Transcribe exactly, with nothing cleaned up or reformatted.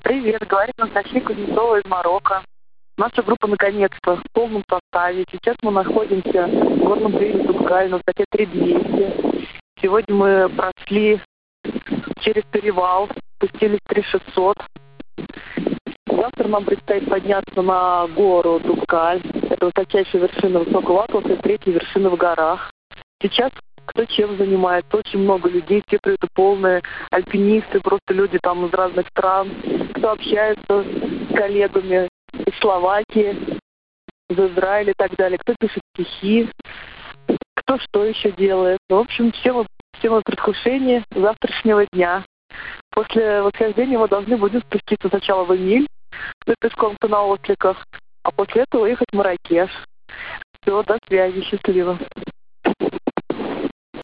Привет, говорит Анастасия Кузнецова из Марокко. Наша группа наконец-то в полном составе. Сейчас мы находимся в горном хребте Тубкаль на высоте три тысячи двести. Сегодня мы прошли через перевал, спустились три тысячи шестьсот. Завтра нам предстоит подняться на гору Тубкаль. Это высочайшая вершина Высокого Атласа и третья вершина в горах. Сейчас кто чем занимается, очень много людей, все это полные альпинисты, просто люди там из разных стран, кто общается с коллегами из Словакии, из Израиля и так далее, кто пишет стихи, кто что еще делает. В общем, все мы, все мы в предвкушении завтрашнего дня. После восхождения мы должны будем спуститься сначала в Эмиль, пешком на осликах, а после этого ехать в Марракеш. Все, до связи, счастливо.